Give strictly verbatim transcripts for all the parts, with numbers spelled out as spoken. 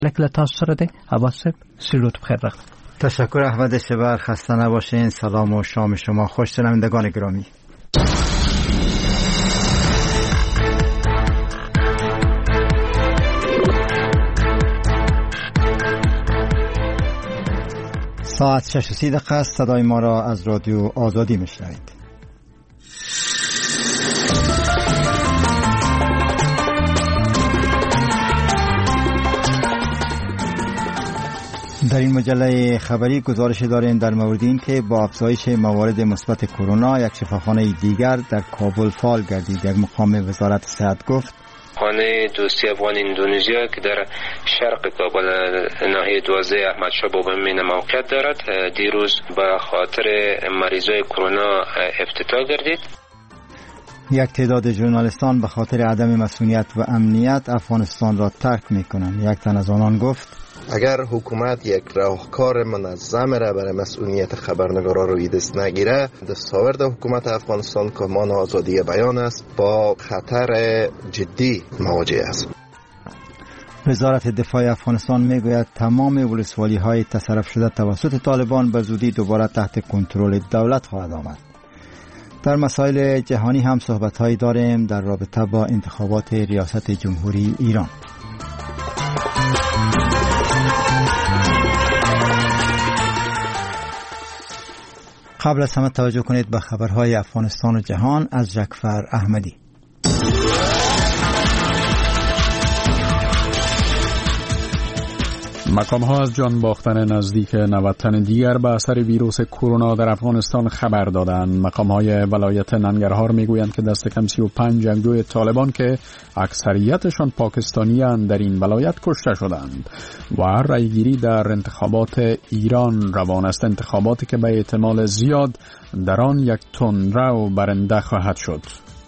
لکل تاسو سره دی عباسب سلوت بخیر رخت. تشکر احمد شبر، خسته نباشین. سلام و شام شما خوش. شنوندگان گرامی، ساعت شش و سی دقیقه است. صدای ما را از رادیو آزادی میشنوید. در این مجله خبری گزارش داریم در مورد این که با افزایش موارد مثبت کرونا یک شفاخانه دیگر در کابل فعال گردید. یک مقام وزارت صحت گفت خانه دوستی افغان اندونزیا که در شرق کابل ناحیه دوازده احمد شاه بابامین موقعیت دارد دیروز به خاطر مریضای کرونا افتتاح گردید. یک تعداد ژورنالیستان به خاطر عدم مسئولیت و امنیت افغانستان را ترک می‌کنند. یک تن از آنان گفت اگر حکومت یک راهکار منظم را برای مسئولیت خبرنگاران روی دست نگیره، دستاورد حکومت افغانستان که مان آزادی بیان است با خطر جدی مواجه است. وزارت دفاع افغانستان میگوید تمام ولسوالی‌های تصرف شده توسط طالبان به زودی دوباره تحت کنترل دولت خواهد آمد. در مسائل جهانی هم صحبت‌هایی داریم در رابطه با انتخابات ریاست جمهوری ایران. قبل از همه توجه کنید به خبرهای افغانستان و جهان از جعفر احمدی. مقام ها از جان باختن نزدیک نود تن دیگر به اثر ویروس کرونا در افغانستان خبر دادند. مقام های ولایت ننگرهار میگویند که دست کم سی و پنج جنگجوی طالبان که اکثریتشان پاکستانیان در این ولایت کشته شدند و رأیگیری در انتخابات ایران روان است. انتخاباتی که به احتمال زیاد در آن یک تندرو برنده خواهد شد.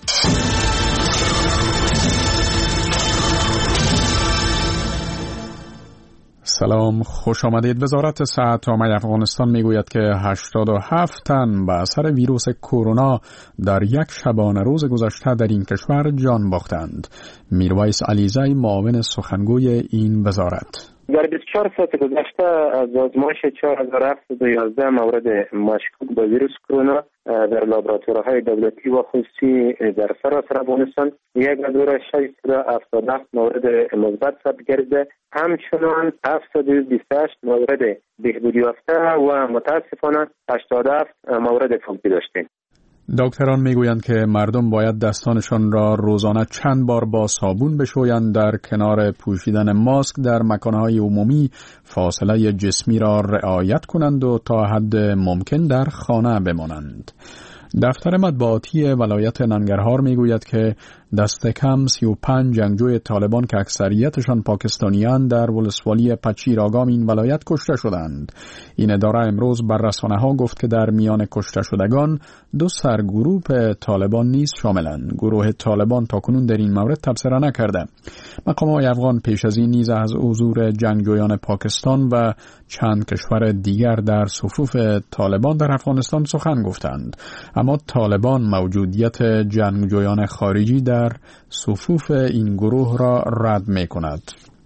سلام، خوش آمدید. وزارت صحت عامه افغانستان میگوید که هشتاد و هفت تن به اثر ویروس کرونا در یک شبانه روز گذشته در این کشور جان باختند. میرویس علیزی معاون سخنگوی این وزارت: در بیست و چهار ساعت گذشته از آزمایش چهار هزار و هفتصد و یازده مورد مشکوک به ویروس کرونا در لابراتوارهای دولتی و خصوصی در سراسر افغانستان یک هزار و ششصد و هفتاد و هفت مورد مثبت ثبت گردیده. همچنان هفتصد و بیست و هشت مورد بهبودی یافته و متاسفانه هشتاد و هفت مورد فوتی داشتیم. دکتران میگویند که مردم باید دستانشان را روزانه چند بار با صابون بشویند، در کنار پوشیدن ماسک در مکانهای عمومی فاصله جسمی را رعایت کنند و تا حد ممکن در خانه بمانند. دفتر مطبوعاتی ولایت ننگرهار میگوید که دست کم سی و پنج جنگجوی طالبان که اکثریتشان پاکستانیان در ولسوالی پچیر آگام این ولایت کشته شدند. این اداره امروز بر رسانه ها گفت که در میان کشته شدگان دو سرگروه طالبان نیز شاملند. گروه طالبان تاکنون در این مورد تبصره نکرده. مقامات افغان پیش از این نیز از حضور جنگجویان پاکستان و چند کشور دیگر در صفوف طالبان در افغانستان سخن گفتند، اما طالبان موجودیت جنگجویان خارجی در صفوف این گروه را رد می کند.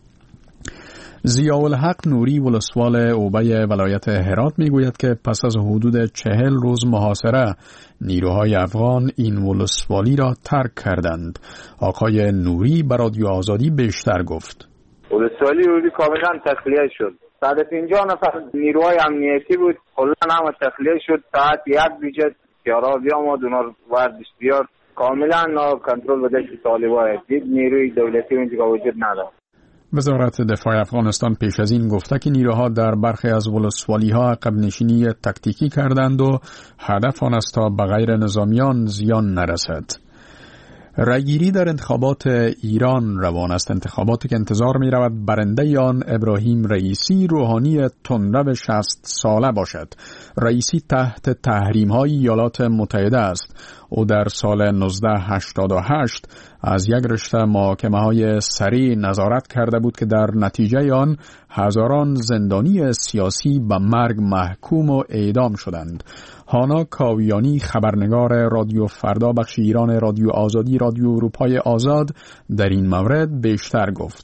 ضیاءالحق نوری ولسوال اوبه ولایت هرات می گوید که پس از حدود چهل روز محاصره نیروهای افغان این ولسوالی را ترک کردند. آقای نوری به رادیو آزادی بیشتر گفت: ولسوالی اوبه کاملا تخلیه شد. صد و پنجاه نفر نیروهای امنیتی بود، کلا هم تخلیه شد. ساعت یک بیجت یارا بیامد اونا وردش بیار کاملا نا کنترل و دست طالبان. دید نیروی دولتی اونجا وجود نداره. وزارت دفاع افغانستان پیش از این گفته که نیروها در برخی از ولسوالی‌ها عقب نشینی تاکتیکی کردند و هدف آن است تا به غیر نظامیان زیان نرسد. رأیگیری در انتخابات ایران روان است. انتخاباتی که انتظار می رود برنده آن ابراهیم رئیسی روحانی تندرو شصت ساله باشد. رئیسی تحت تحریم های ایالات متحده است. او در سال نوزده هشتاد و هشت از یک رشته محاکمه های سریع نظارت کرده بود که در نتیجه آن هزاران زندانی سیاسی به مرگ محکوم و اعدام شدند. هانا کاویانی خبرنگار رادیو فردا بخش ایران رادیو آزادی رادیو اروپای آزاد در این مورد بیشتر گفت: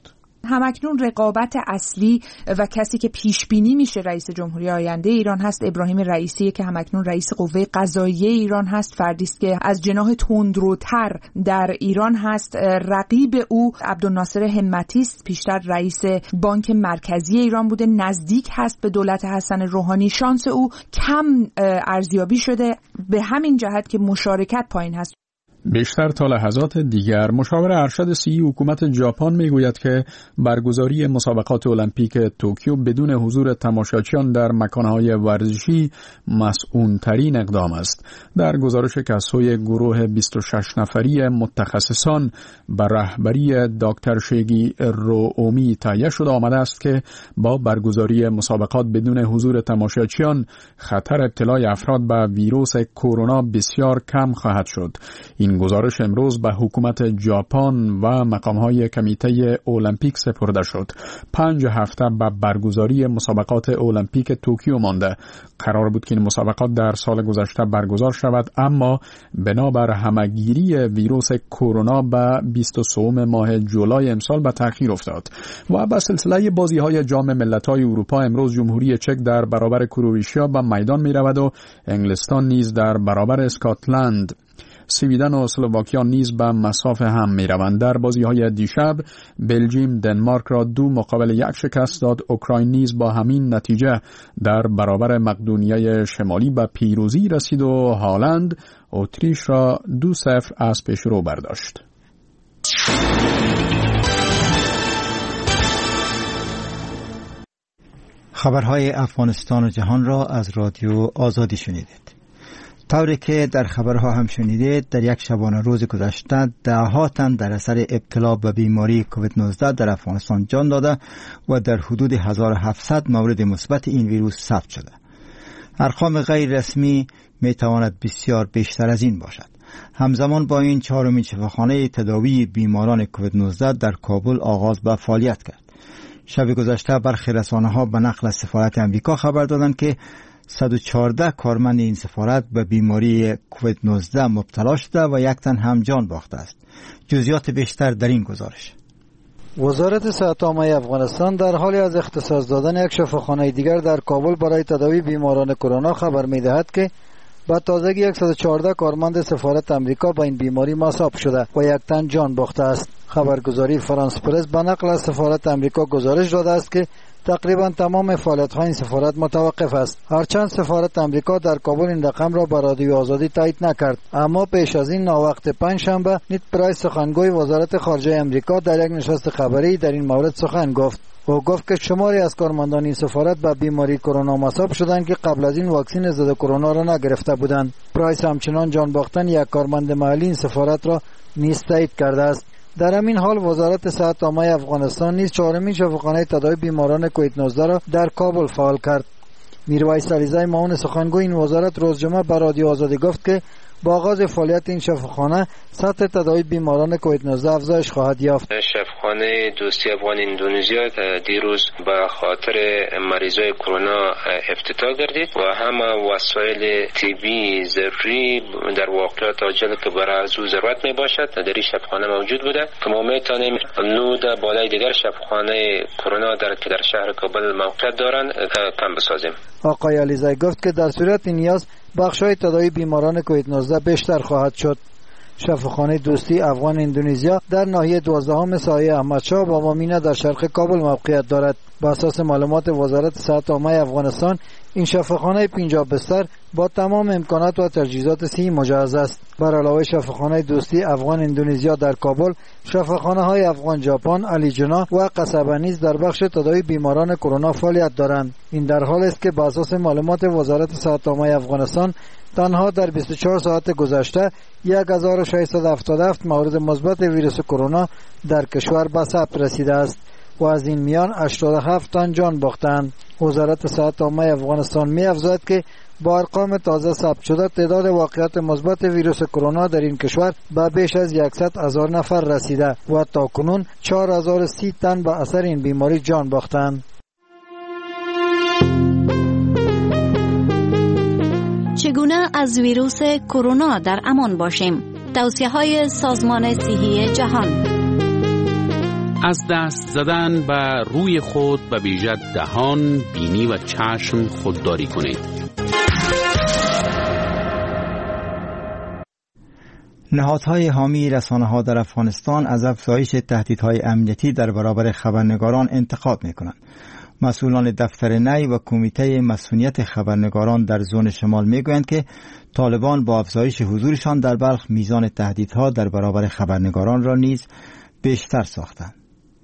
همکنون رقابت اصلی و کسی که پیش بینی میشه رئیس جمهوری آینده ایران هست ابراهیم رئیسی که همکنون رئیس قوه قضاییه ایران هست، فردی است که از جناح تندروتر در ایران هست. رقیب او عبدالناصر همتی است، پیشتر رئیس بانک مرکزی ایران بوده، نزدیک هست به دولت حسن روحانی. شانس او کم ارزیابی شده به همین جهت که مشارکت پایین هست. بیشتر تا لحظات دیگر مشاور ارشد سی حکومت ژاپن میگوید که برگزاری مسابقات المپیک توکیو بدون حضور تماشاچیان در مکانهای ورزشی مسئول‌ترین اقدام است. در گزارش که از سوی گروه بیست و شش نفری متخصصان بر رهبری دکتر شیگی رومی تهیه شده آمده است که با برگزاری مسابقات بدون حضور تماشاچیان خطر ابتلای افراد به ویروس کرونا بسیار کم خواهد شد. این گزارش امروز به حکومت ژاپن و مقام‌های کمیته المپیک سپرده شد. پنج هفته به برگزاری مسابقات المپیک توکیو مانده. قرار بود که این مسابقات در سال گذشته برگزار شود، اما بنابر همه‌گیری ویروس کرونا به بیست و سه ماه جولای امسال به تأخیر افتاد. و به سلسله بازی‌های جام ملت‌های اروپا امروز جمهوری چک در برابر کرواتیا به میدان می‌رود و انگلستان نیز در برابر اسکاتلند. سویدن و اسلواکیا نیز به مسافه هم می روند. در بازی های دیشب بلژیم دنمارک را دو مقابل یک شکست داد. اوکراین نیز با همین نتیجه در برابر مقدونیه شمالی به پیروزی رسید و هالند اتریش را دو صفر از پیشرو برداشت. خبرهای افغانستان و جهان را از رادیو آزادی شنیدید. طوری که در خبرها هم شنیدید، در یک شبانه روز گذشته ده‌ها تن در اثر ابتلا به بیماری کووید نوزده در افغانستان جان داده و در حدود هزار و هفتصد مورد مثبت این ویروس ثبت شده. ارقام غیر رسمی می تواند بسیار بیشتر از این باشد. همزمان با این چهارمین شفاخانه تداوی بیماران کووید نوزده در کابل آغاز به فعالیت کرد. شب گذشته برخی رسانه‌ها به نقل از سفارت آمریکا خبر دادند که صد و چهارده کارمند این سفارت به بیماری کووید نوزده مبتلا شده و یک تن هم جان باخته است. جزئیات بیشتر در این گزارش. وزارت صحت عامه افغانستان در حالی از اختصاص دادن یک شفاخانه دیگر در کابل برای تداوی بیماران کرونا خبر می‌دهد که با تازگی صد و چهارده کارمند سفارت آمریکا با این بیماری مصاب شده و یک تن جان باخته است. خبرگزاری فرانس پرس به نقل از سفارت آمریکا گزارش داده است که تقریبا تمام فعالیت‌های این سفارت متوقف است. هرچند سفارت آمریکا در کابل این رقم را به رادیو آزادی تایید نکرد، اما پیش از این ناوقت پنجشنبه نیت پرایس سخنگوی وزارت خارجه آمریکا در یک نشست خبری در این مورد سخن گفت. او گفت که شماری از کارمندان این سفارت به بیماری کرونا مصاب شدند که قبل از این واکسن ضد کرونا را نگرفته بودند. پرایس همچنان جان باختن یک کارمند محلی این سفارت را نیز تایید کرده است. در همین حال وزارت صحت عامه افغانستان نیز چهارمین شفاخانه تداوی بیماران کووید نوزده را در کابل فعال کرد. میرویس علیزی معاون سخنگوی این وزارت روز جمعه به رادیو آزادی گفت که با آغاز فعالیت این شفاخانه سطح تداوی بیماران کووید نوزده افزایش خواهد یافت. شفاخانه دوستی افغان اندونزیا دیروز به خاطر مریضای کرونا افتتاح گردید و همه وسایل طبی ضروری در واقعیت عاجل که برای از او ضرورت می باشد در این شفاخانه موجود بوده که ما میتونیم نود بالای دیگر شفاخانه کرونا در که در شهر کابل موقعیت دارند کم بسازیم. آقای علیزی گفت که در صورت نیاز بخش‌های تداوی بیماران کووید نوزده بیشتر خواهد شد. شفاخانه دوستی افغان اندونزیا در ناحیه دوازدهم سایه احمدشاه با مامینه در شرق کابل موقعیت دارد. بر اساس معلومات وزارت صحت عامه افغانستان این شفاخانه پنجاه بستر با تمام امکانات و تجهیزات صحی مجهز است. بر علاوه شفاخانه دوستی افغان اندونزیا در کابل، شفاخانه های افغان ژاپن، علی جنا و قصبه نیز در بخش تداوی بیماران کرونا فعالیت دارند. این در حالی است که بر اساس معلومات وزارت صحت عامه افغانستان تنها در بیست و چهار ساعت گذشته هزار و ششصد و هفتاد و هفت مورد مثبت ویروس کرونا در کشور به ثبت رسیده است و از این میان هشتاد و هفت تن جان باختند. وزارت صحت عامه افغانستان می‌افزاید که با ارقام تازه ثبت شده تعداد واقعات مثبت ویروس کرونا در این کشور به بیش از صد هزار نفر رسیده و تاکنون چهار هزار و سی تن به اثر این بیماری جان باختند. چگونه از ویروس کرونا در امان باشیم؟ توصیه‌های سازمان صحی جهان. از دست زدن به روی خود به ویژه دهان، بینی و چشم خودداری کنید. نهادهای حامی رسانه‌ها در افغانستان از افزایش تهدیدهای امنیتی در برابر خبرنگاران انتقاد می‌کنند. مسئولان دفتر نی و کمیته مسئولیت خبرنگاران در زون شمال میگویند که طالبان با افزایش حضورشان در بلخ میزان تهدیدها در برابر خبرنگاران را نیز بیشتر ساختند.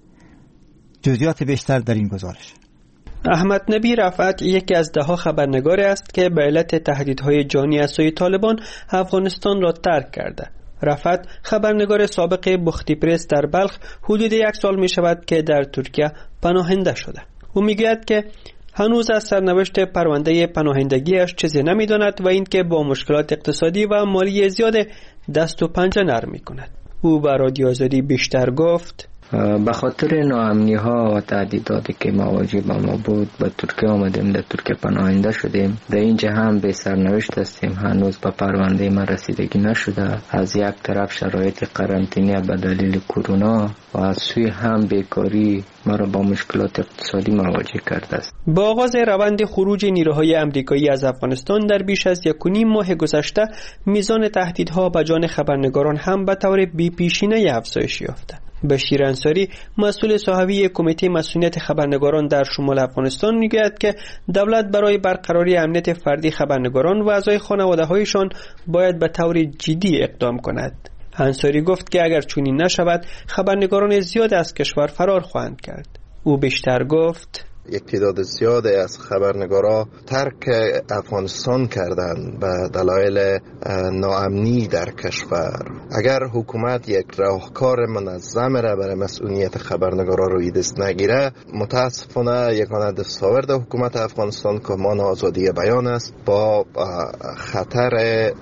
جزئیات بیشتر در این گزارش. احمد نبی رفعت یکی از ده ها خبرنگاری است که به علت تهدیدهای جانی از سوی طالبان افغانستان را ترک کرده. رفعت خبرنگار سابق بختی پرس در بلخ حدود یک سال می شود که در ترکیه پناهنده شده. او میگوید که هنوز از سرنوشت پرونده پناهندگیش چیزی نمیداند و اینکه با مشکلات اقتصادی و مالی زیاد دست و پنجه نرم میکند. او به رادیو آزادی بیشتر گفت: به خاطر ناامنی ها و تهدیداتی که مواجه با ما بود به ترکیه آمدیم، در ترکیه پناهنده شدیم. در اینجا هم به سرنوشت هستیم، هنوز به پرونده ما رسیدگی نشده. از یک طرف شرایط قرنطینه به دلیل کرونا و از سوی هم بیکاری ما را با مشکلات اقتصادی مواجه کرده است. با آغاز روند خروج نیروهای آمریکایی از افغانستان در بیش از یک و نیم ماه گذشته، میزان تهدیدها به جان خبرنگاران هم به طور بی‌پیشینه افزایش یافته. بشیر انصاری، مسئول صحوی کمیته مسئولیت خبرنگاران در شمال افغانستان، میگوید که دولت برای برقراری امنیت فردی خبرنگاران و اعضای خانواده‌هایشان باید به طور جدی اقدام کند. انصاری گفت که اگر چنین نشود، خبرنگاران زیاد از کشور فرار خواهند کرد. او بیشتر گفت: یک تعداد زیادی از خبرنگارا ترک افغانستان کردند به دلایل ناامنی در کشور. اگر حکومت یک راهکار منظم را برای مسئولیت خبرنگارا روی دست نگیره، متاسفانه یگانه دستاورد حکومت افغانستان که مان آزادی بیان است با خطر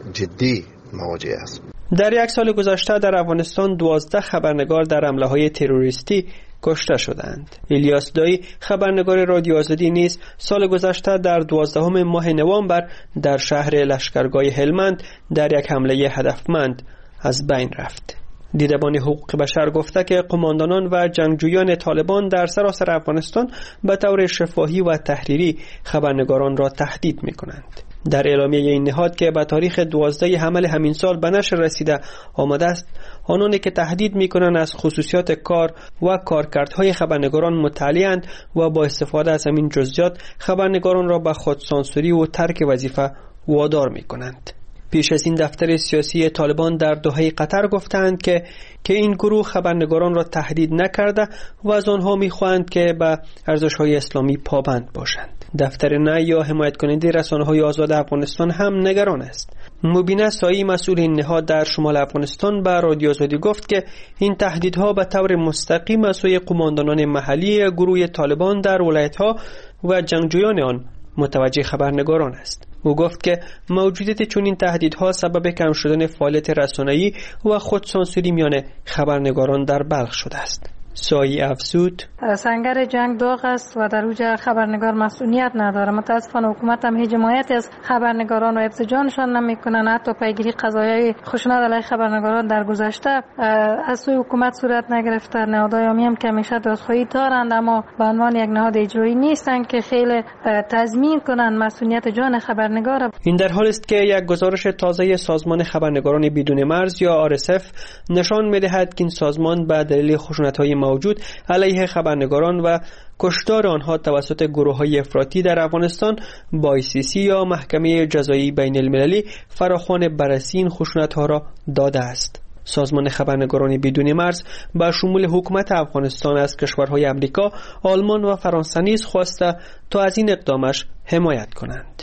جدی مواجه است. در یک سال گذشته در افغانستان دوازده خبرنگار در حمله‌های تروریستی کشته شدند. الیاس دایی، خبرنگار رادیو آزادی، نیز سال گذشته در دوازدهم ماه نوامبر در شهر لشکرگاه هلمند در یک حمله هدفمند از بین رفت. دیدبان حقوق بشر گفته که قماندانان و جنگجویان طالبان در سراسر افغانستان به طور شفاهی و تحریری خبرنگاران را تهدید می‌کنند. در اعلامیه این نهاد که به تاریخ دوازده حمل همین سال به نشر رسیده آمده است، آنانی که تهدید می‌کنند از خصوصیات کار و کارکردهای خبرنگاران مطلع‌اند و با استفاده از همین جزئیات خبرنگاران را به خودسانسوری و ترک وظیفه وادار می‌کنند. پیش از این دفتر سیاسی طالبان در دوحه قطر گفتند که که این گروه خبرنگاران را تهدید نکرده و از آنها می‌خواهند که به ارزش‌های اسلامی پابند باشند. دفتر نی یا حمایت کننده رسانه‌های آزاد افغانستان هم نگران است. مبینه سایی، مسئول این نهاد در شمال افغانستان، به رادیو آزادی گفت که این تهدیدها به طور مستقیم از سوی قماندانان محلی گروه طالبان در ولایت‌ها و جنگجویان آن متوجه خبرنگاران است. او گفت که موجودیت چنین تهدیدها سبب کم شدن فعالیت رسانه‌ای و خودسانسوری میان خبرنگاران در بلخ شده است. سایی افزود: سنگر جنگ داغ است و در اوج خبرنگار مسئولیت نداره. متاسفانه حکومت هم هیچ حمایتی از خبرنگاران و حفظ جانشان نمیکنن. حتی پیگیری قضایای خشونت علیه خبرنگاران در گذشته از سوی حکومت صورت نگرفته. نهادهای حامی هم که همیشه دادخواهی دارند، اما به عنوان یک نهاد اجرایی نیستند که خیلی تضمین کنند مسئولیت جان خبرنگار. این در حالی است که یک گزارش تازه سازمان خبرنگاران بدون مرز یا آر اس اف نشان می‌دهد که این سازمان به دلیل خشونت‌های موجود علیه خبرنگاران و کشتار آنها توسط گروه‌های افراطی در افغانستان با آی سی سی یا محکمه جزایی بین المللی فراخوان بررسی این خشونت‌ها را داده است. سازمان خبرنگاران بدون مرز با شمول حکومت افغانستان از کشورهای امریکا، آلمان و فرانسه نیز خواسته تا از این اقدامش حمایت کنند.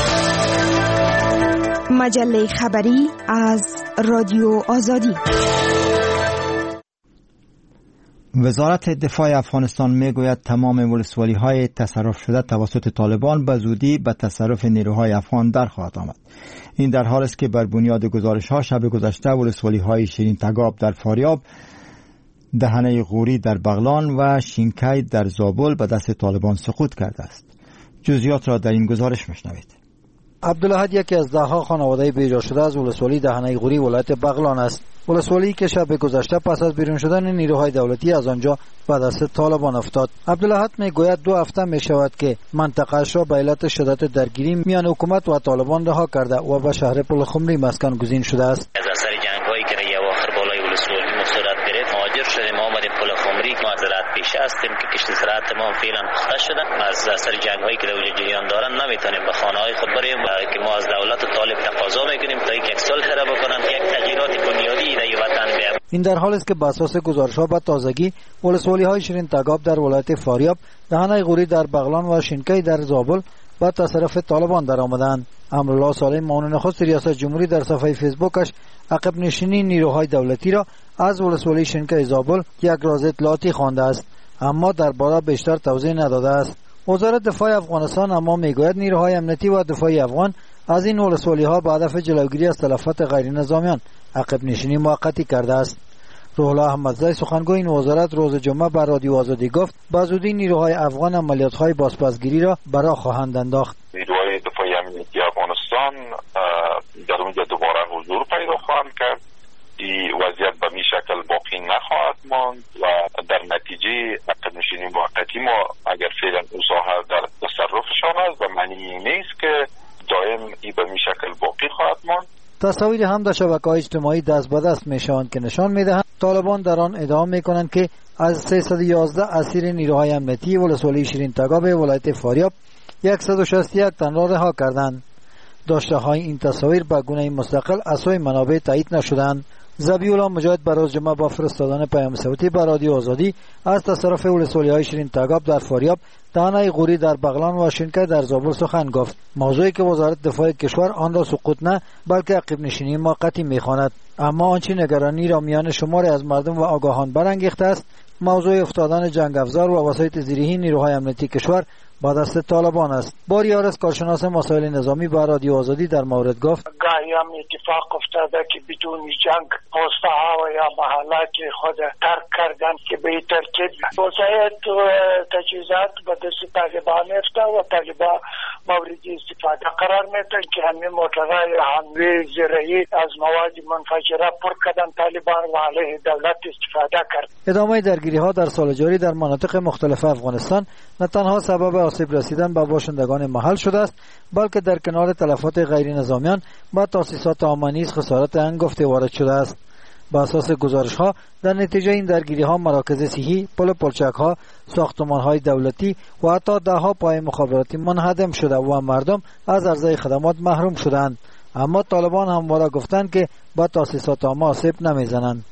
مجله خبری از رادیو آزادی. وزارت دفاع افغانستان میگوید تمام ولسوالی‌های تصرف شده توسط طالبان به زودی به تصرف نیروهای افغان در خواهد آمد. این در حالی است که بر بنیاد گزارش‌ها شب گذشته ولسوالی‌های شیرین تگاب در فاریاب، دهنه غوری در بغلان و شینکی در زابل به دست طالبان سقوط کرده است. جزئیات را در این گزارش میشنوید. عبدالاحد یکی از دهها خانواده بیجا شده از ولسوالی دهنه غوری ولایت بغلان است. ولسوالی که شب گذشته پس از بیرون شدن نیروهای دولتی از آنجا به دست طالبان افتاد. عبدالاحد میگوید دو هفته می شود که منطقه‌اش را به علت شدت درگیری میان حکومت و طالبان رها کرده و به شهر پلخمری مسکن گزین شده است. از اثر جنگ‌هایی که در اواخر بالای ولسوالی صورت گرفت مهاجر شدیم، آمدیم پلخمری که ما زراعت پیشه هستیم که کشت زراعت ما فعلا پخته شده. از اثر جنگ‌هایی که در اونجا جریان دارن نمیتونیم به خانه‌های خود بریم که ما از دولت و طالب تقاضا میکنیم تا یک صلح را بکنن، یک تغییرات بنیادی در وطن بیاید. این در حالی است که بر اساس گزارش‌ها به تازگی ولسوالی‌های شیرین تگاب در ولایت فاریاب، دهنه غوری در بغلان و شینکی در زابل به تصرف طالبان درآمدند. امرالله سالم معاون نخست ریاست جمهوری در صفحه فیسبوکش عقب نشینی نیروهای دولتی را از ولسوالی شینکی زابل یک راز اطلاعاتی خوانده است، اما درباره بیشتر توضیح نداده است. وزارت دفاع افغانستان اما میگوید نیروهای امنیتی و دفاعی افغان از این ولسوالی‌ها به هدف جلوگیری از تلفات غیر نظامیان عقب نشینی موقتی کرده است. روح الله احمدزی سخنگوی این وزارت روز جمعه بر رادیو آزادی گفت به زودی نیروهای افغان عملیات‌های بازپسگیری را برا خواهند انداخت. نیروهای دفاعی امنیتی افغانستان در اونجا دوباره حضور پیدا خواهند کرد. این وضعیت به می شکل باقی نخواهد ماند و در نتیجه عقب نشینی موقتی ما اگر فعلا اون ساحه در تصرفشان است و معنی نیست که دائم این به می شکل باقی خواهد ماند. تصاویر هم در شبکه‌های اجتماعی دست به دست میشوند که نشان میدهند طالبان در آن ادعا میکنند که از سیصد و یازده اسیر نیروهای امنیتی ولسوالی شیرین تگاب ولایت فاریاب صد و شصت و یک تن را رها کردند. داشته های این تصاویر به گونه مستقل از سوی منابع تایید نشدند. ذبیح الله مجاهد بر روز جمعه با فرستادن پیام صوتی به رادیو آزادی از تصرف ولسوالی‌های شیرین تگاب در فاریاب، دهنه غوری در بغلان و شینکی در زابل سخن گفت، موضوعی که وزارت دفاع کشور آن را سقوط نه بلکه عقب نشینی موقتی می‌خواند. اما آنچه نگرانی را میان شماری از مردم و آگاهان برانگیخته است موضوع افتادن جنگ افزار و وسایط زیرهی نیروهای امنیتی کشور با دست طالبان است. باری یارس کارشناس مسائل نظامی با رادیو آزادی در مورد گفت گاهی هم اتفاق افتاده که بدون جنگ پوسته ها و یا محلات خود ترک کردن که به این ترتیب وسایط و تجهیزات به دست طالبان افته و طالبان مورد استفاده قرار میتن که همین موترهای حمله زرعی از مواد منفجره پر کردن طالبان و علیه دولت استفاده کرد. ادامه درگیری ها در سال جاری در مناطق مختلف افغانستان نه تنها سبب آسیب رسیدن به باشندگان محل شده است بلکه در کنار تلفات غیر نظامیان به تاسیسات عامه نیز خسارت هنگفته وارد شده است. با اساس گزارش ها در نتیجه این درگیری ها مراکز صحی، پل پلچک ها، ساختمان های دولتی و حتی ده ها پای مخابراتی منهدم شده و مردم از عرضه خدمات محروم شدند. اما طالبان همواره گفتند که با تاسیسات عامه آسیب نمیزنند.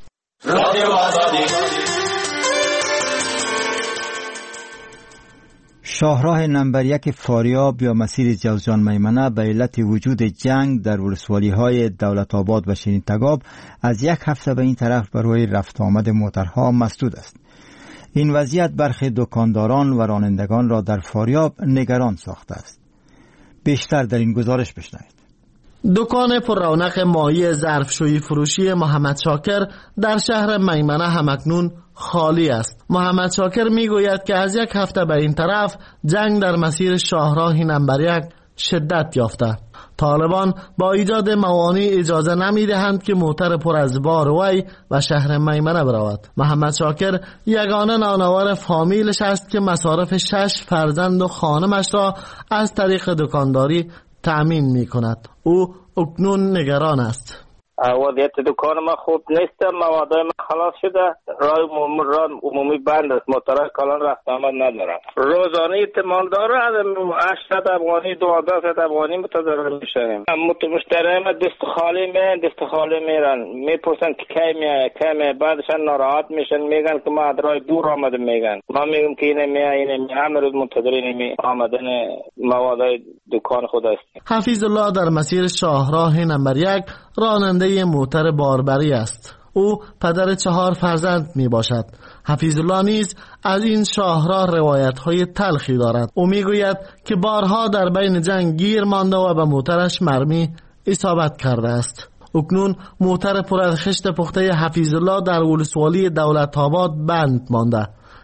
شاهراه نمبر یک فاریاب یا مسیر جوزجان میمنه به علت وجود جنگ در ولسوالی‌های دولت آباد و شیرین تگاب از یک هفته به این طرف برای رفت آمد موترها مسدود است. این وضعیت برخی دکانداران و رانندگان را در فاریاب نگران ساخته است. بیشتر در این گزارش بشنوید. دکان پر رونق ماهی ظرفشویی فروشی محمد شاکر در شهر میمنه همکنون خالی است. محمد شاکر میگوید که از یک هفته به این طرف جنگ در مسیر شاهراه نمبر یک شدت یافته. طالبان با ایجاد موانع اجازه نمیدهند که موتر پر از بار وی و شهر میمنه برود. محمد شاکر یگانه نانوار فامیلش است که مصارف شش فرزند و خانمش را از طریق دکانداری تأمین می کند. او اکنون نگران است. وضعیت دکان ما خوب نیست، موادای ما خلاص شده، راه عمومی بند است، موترها کلان رفت آمد ندارم. روزانه احتمال داره از هشتصد افغانی دوازده افغانی متضرر میشیم. مشتری ما دست خالی میان دست خالی میرن، میپرسن که کی میای کی میای، بعدشان ناراحت میشن، میگن که ما درای دور آمده، میگن ما میگم که اینه میای اینه میای، همه روز منتظر اینه آمدن موادای دکان خود است. حفیظ الله در مسیر شاهراه نمبر یک راننده موتر باربری است. او پدر چهار فرزند می باشد. حفیظ الله نیز از این شاهراه روایت های تلخی دارد. او می گوید که بارها در بین جنگ گیر مانده و به موترش مرمی اصابت کرده است. اکنون موتر پر از خشت پخته حفیظ الله در ولسوالی دولت آباد بند مانده.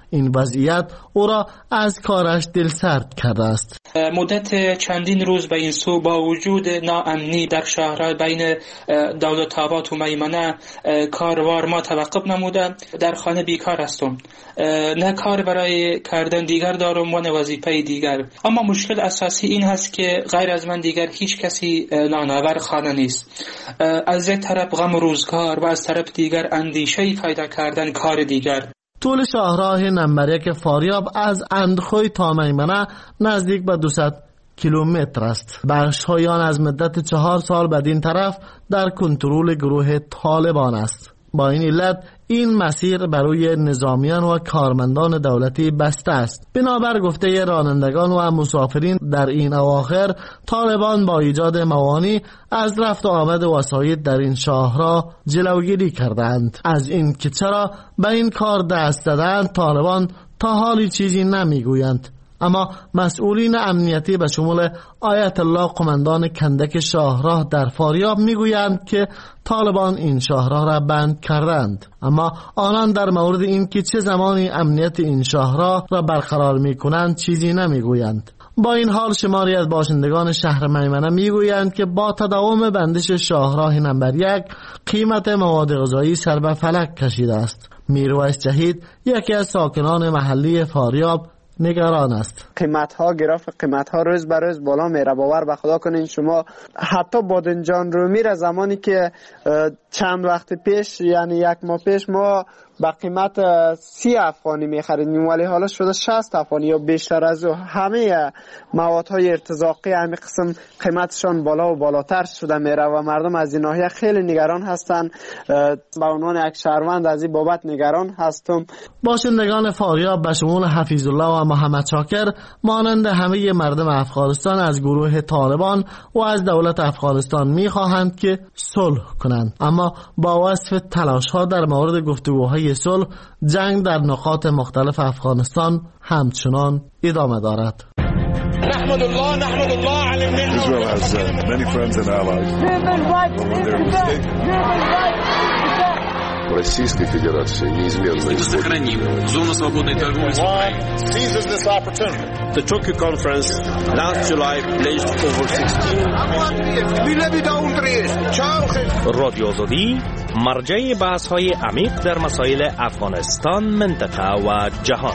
این وضعیت او را از کارش دلسرد کرده است. مدت چندین روز به این سو با وجود ناامنی در شهرهای بین دولت‌آباد و میمنه کاروار ما توقف نموده. در خانه بیکار هستم، نه کار برای کردن دیگر دارم و نه وظیفه دیگر. اما مشکل اساسی این هست که غیر از من دیگر هیچ کسی نانآور خانه نیست. از یک طرف غم روزگار و از طرف دیگر اندیشه پیدا کردن کار دیگر. طول شاهراه نمبر یک فاریاب از اندخوی تا میمنه نزدیک به دویست کیلومتر است. بخش‌های آن از مدت چهار سال بدین طرف در کنترل گروه طالبان است. با این علت این مسیر برای نظامیان و کارمندان دولتی بسته است. بنابر گفته رانندگان و مسافرین در این اواخر طالبان با ایجاد موانع از رفت و آمد وسایط در این شاهراه جلوگیری کردند. از این که چرا به این کار دست دادند طالبان تا حالی چیزی نمیگویند، اما مسئولین امنیتی به شمول آیت الله قماندان کندک شاهراه در فاریاب میگویند که طالبان این شاهراه را بند کردند، اما آنان در مورد این که چه زمانی امنیت این شاهراه را برقرار میکنند چیزی نمیگویند. با این حال شماری از باشندگان شهر میمنه میگویند که با تداوم بندش شاهراه نمبر یک قیمت مواد غذایی سر به فلک کشیده است. میرویس جهید یکی از ساکنان محلی فاریاب نگران است. قیمت ها گراف قیمت ها روز به روز بالا میره. باور به خدا کنین شما حتی بادنجان رو میره زمانی که چند وقت پیش یعنی یک ماه پیش ما با قیمت سی افغانی میخریدیم ولی حالا شده شصت افغانی یا بیشتر از او. همه موادهای ارتزاقی همین قسم قیمتشان بالا و بالاتر شده میره و مردم از این ناحیه خیلی نگران هستند. به عنوان یک شهروند از این بابت نگران هستم. باشندگان فاریاب به شمول حفیظ الله و محمد شاکر مانند همه مردم افغانستان از گروه طالبان و از دولت افغانستان میخواهند که صلح کنند، اما با وصف تلاش ها در مورد گفتگوهای صلح جنگ در نقاط مختلف افغانستان همچنان ادامه دارد. نحمد الله نحمد الله على النعمة. Israel has uh, many friends and allies. Российской Федерации неизменно сохраним зону свободной торговли с Украиной. Seizes this opportunity. The Tokyo conference last July pledged over sixteen. رادیو آزادی مرجع بحث‌های عمیق در مسائل افغانستان، منطقه و جهان.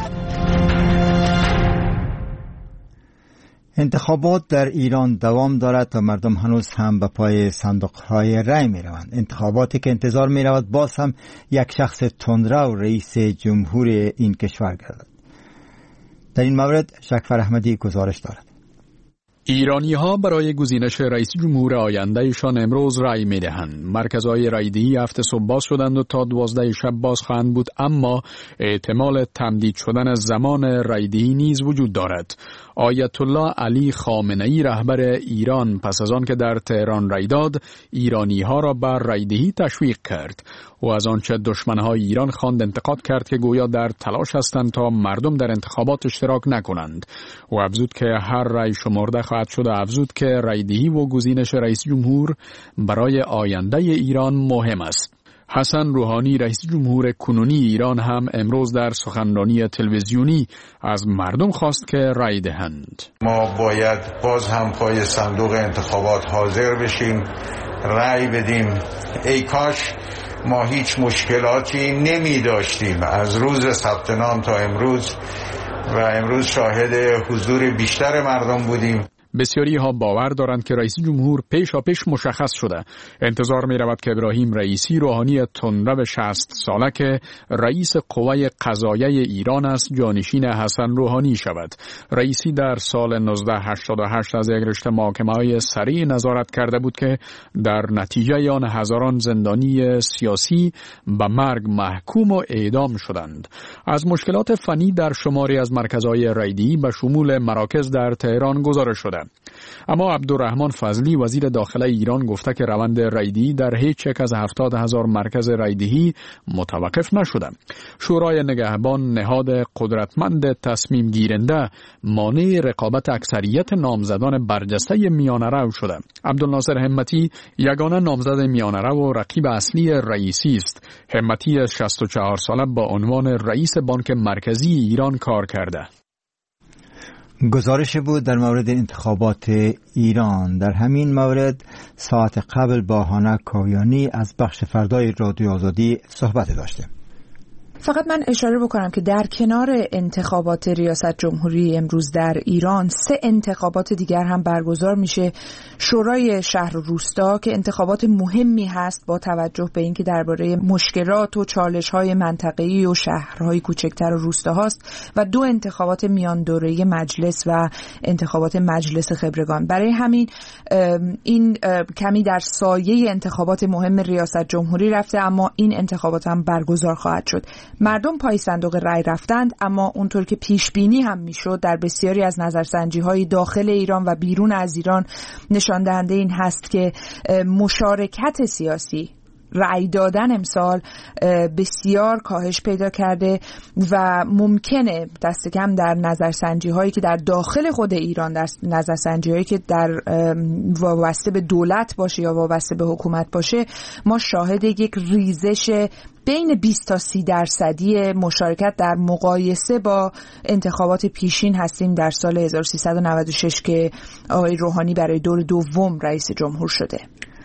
انتخابات در ایران دوام دارد و مردم هنوز هم به پای صندوق‌های رای می‌روند. انتخاباتی که انتظار می‌رود باز هم یک شخص تندرو رئیس جمهور این کشور گردد. در این مورد شکفر احمدی گزارش دارد. ایرانی ها برای گزینش رئیس جمهور آیندهشان امروز رای می دهند. مرکزهای رایدهی هفته صبح باز شدند و تا دوازده شب باز خواهند بود، اما احتمال تمدید شدن زمان رایدهی نیز وجود دارد. آیت الله علی خامنه‌ای رهبر ایران پس از آن که در تهران رای داد، ایرانی ها را بر رایدهی تشویق کرد و از آنچه دشمنهای ایران خواند انتقاد کرد که گویا در تلاش هستند تا مردم در انتخابات اشتراک نکنند و افزود که هر رای شمرده خواهد شد. افزود که رایدهی و گزینش رئیس جمهور برای آینده ایران مهم است. حسن روحانی رئیس جمهور کنونی ایران هم امروز در سخنرانی تلویزیونی از مردم خواست که رای دهند. ما باید باز هم پای صندوق انتخابات حاضر بشیم، رای بدیم. ای کاش ما هیچ مشکلاتی نمی داشتیم از روز ثبت نام تا امروز و امروز شاهد حضور بیشتر مردم بودیم. بسیاری ها باور دارند که رئیس جمهور پیشا پیش مشخص شده. انتظار می رود که ابراهیم رئیسی روحانی تندرو شصت ساله که رئیس قوه قضاییه ایران است جانشین حسن روحانی شود. رئیسی در سال نوزده هشتاد و هشت از یک رشته محاکمه‌های سریع نظارت کرده بود که در نتیجه آن هزاران زندانی سیاسی به مرگ محکوم و اعدام شدند. از مشکلات فنی در شماری از مرکزهای رایدهی به شمول مراکز در تهران گزارش شده. اما عبدالرحمن فضلی وزیر داخله ایران گفته که روند رایدهی در هیچ یک از هفتاد هزار مرکز رایدهی متوقف نشده. شورای نگهبان نهاد قدرتمند تصمیم گیرنده مانع رقابت اکثریت نامزدان برجسته میانه‌رو شده. عبدالناصر همتی یگانه نامزد میانه‌رو و رقیب اصلی رئیسی است. همتی از شصت و چهار ساله با عنوان رئیس بانک مرکزی ایران کار کرده. گزارش بود در مورد انتخابات ایران. در همین مورد ساعت قبل با هانا کاویانی از بخش فردای رادیو آزادی صحبت داشتیم. فقط من اشاره بکنم که در کنار انتخابات ریاست جمهوری امروز در ایران سه انتخابات دیگر هم برگزار میشه. شورای شهر و روستا که انتخابات مهمی هست با توجه به اینکه درباره مشکلات و چالش‌های منطقه‌ای و شهرهای کوچکتر و روستاهاست، و دو انتخابات میان دوره‌ای مجلس و انتخابات مجلس خبرگان. برای همین این کمی در سایه انتخابات مهم ریاست جمهوری رفته، اما این انتخابات هم برگزار خواهد شد. مردم پای صندوق رای رفتند، اما اونطور که پیش بینی هم میشد در بسیاری از نظرسنجی‌های داخل ایران و بیرون از ایران نشان دهنده این هست که مشارکت سیاسی، رأی دادن امسال بسیار کاهش پیدا کرده و ممکنه دست کم در نظرسنجی هایی که در داخل خود ایران، در نظرسنجی هایی که در وابسته به دولت باشه یا وابسته به حکومت باشه، ما شاهد یک ریزش بین بیست تا سی درصدی مشارکت در مقایسه با انتخابات پیشین هستیم در سال هزار و سیصد و نود و شش که آقای روحانی برای دور دوم رئیس جمهور شده.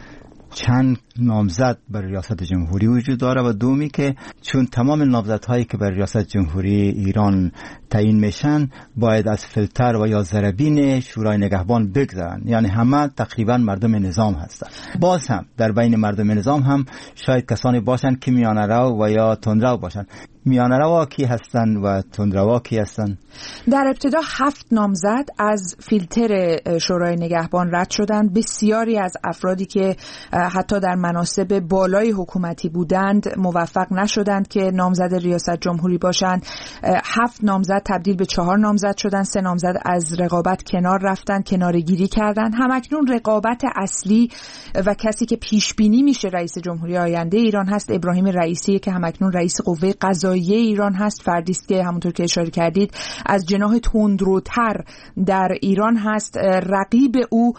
چند نامزد برای ریاست جمهوری وجود داره و دومی که چون تمام نامزدهایی که برای ریاست جمهوری ایران تعیین میشن باید از فیلتر و یا ضربین شورای نگهبان بگذرن، یعنی همه تقریبا مردم نظام هستن. باز هم در بین مردم نظام هم شاید کسانی باشن که میانه‌رو و یا تندرو باشن. میانه‌رو کی هستن و تندرو کی هستن؟ در ابتدا هفت نامزد از فیلتر شورای نگهبان رد شدند. بسیاری از افرادی که حتی در مناصب بالای حکومتی بودند موفق نشدند که نامزد ریاست جمهوری باشند. هفت نامزد تبدیل به چهار نامزد شدند. سه نامزد از رقابت کنار رفتند، کناره‌گیری کردند. همکنون رقابت اصلی و کسی که پیش بینی میشه رئیس جمهوری آینده ایران هست ابراهیم رئیسی که همکنون رئیس قوه قضاییه ایران هست. فردی است که همونطور که اشاره کردید از جناح تندروتر در ایران هست. رقیب او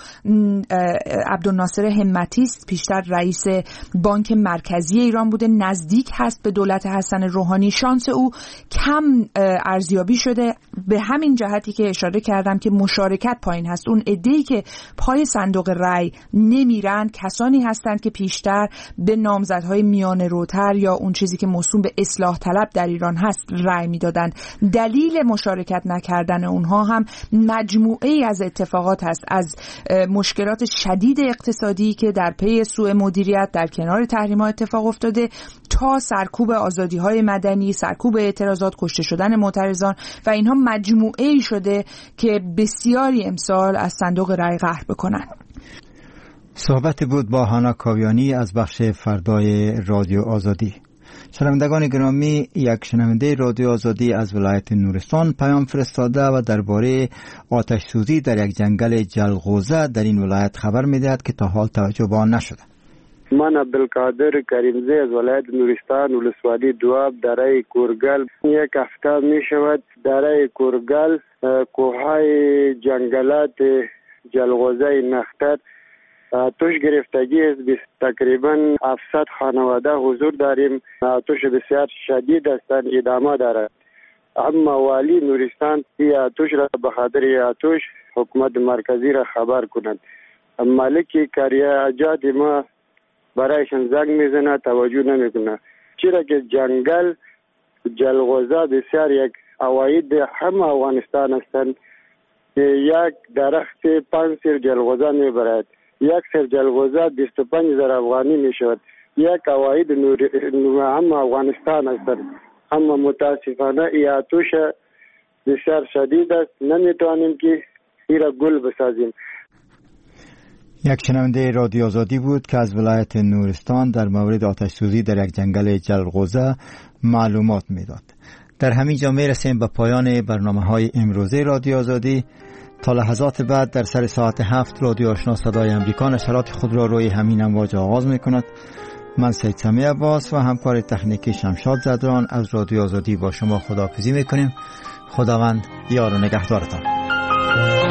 عبدالناصر همتی است، پیشتر رئیس بانک مرکزی ایران بوده، نزدیک هست به دولت حسن روحانی. شانس او کم ارزیابی شده به همین جهتی که اشاره کردم که مشارکت پایین هست. اون عده‌ای که پای صندوق رای نمیرن کسانی هستند که پیشتر به نامزدهای میانه روتر یا اون چیزی که موسوم به اصلاح طلب در ایران هست رای میدادند. دلیل مشارکت نکردن اونها هم مجموعه ای از اتفاقات هست، از مشکلات شدید اقتصادی که در پی سوء مدیریت در کنار تحریم‌ها اتفاق افتاده تا سرکوب آزادی‌های مدنی، سرکوب اعتراضات، کشته شدن معترضان و اینها مجموعه ای شده که بسیاری امسال از صندوق رای قهر بکنن. صحبت بود با هانا کاویانی از بخش فردای رادیو آزادی. شنوندگان گرامی، یک شنونده رادیو آزادی از ولایت نورستان پیام فرستاده و درباره آتش سوزی در یک جنگل جلغوزه در این ولایت خبر میدهد که تا حال توجه به آن نشده. من عبدالقادر کریمزی از ولایت نورستان ولسوالی دواب دره کورگل. یک هفته می شود دره کورگل کوههای جنگلات جلغوزه نختر آتش گرفتگی است. تقریبا هفتصد خانواده حضور داریم. آتش بسیار شدید است، ادامه دارد. اما والی نورستان این آتش را به خاطر آتش حکومت مرکزی را خبر کند. مالک کاریاجات ما برایشان زنگ میزنه، توجه نمیکنه، چرا که جنگل جلغوزه بسیار یک عواید همه افغانستان هستند. یک درخت پنج سر جلغوزه میبرد، یک سر جلغوزه بیست و پنج هزار افغانی میشود. یک عواید همه افغانستان هستند. اما متاسفانه این آتش بسیار شدید است، نمیتوانیم که این را گل بسازیم. یک شنونده رادیو آزادی بود که از ولایت نورستان در مورد آتش سوزی در یک جنگل جلغوزه معلومات میداد. در همین جا میرسیم به پایان برنامه های امروزه رادیو آزادی. تا لحظات بعد در سر ساعت هفت رادیو آشنا صدای امریکا نشرات خود را روی همین امواج آغاز می کند. من سید سمی عباس و همکار تکنیکی شمشاد زدران از رادیو آزادی با شما خداحافظی می کنیم. خداوند یار و نگهدارتان.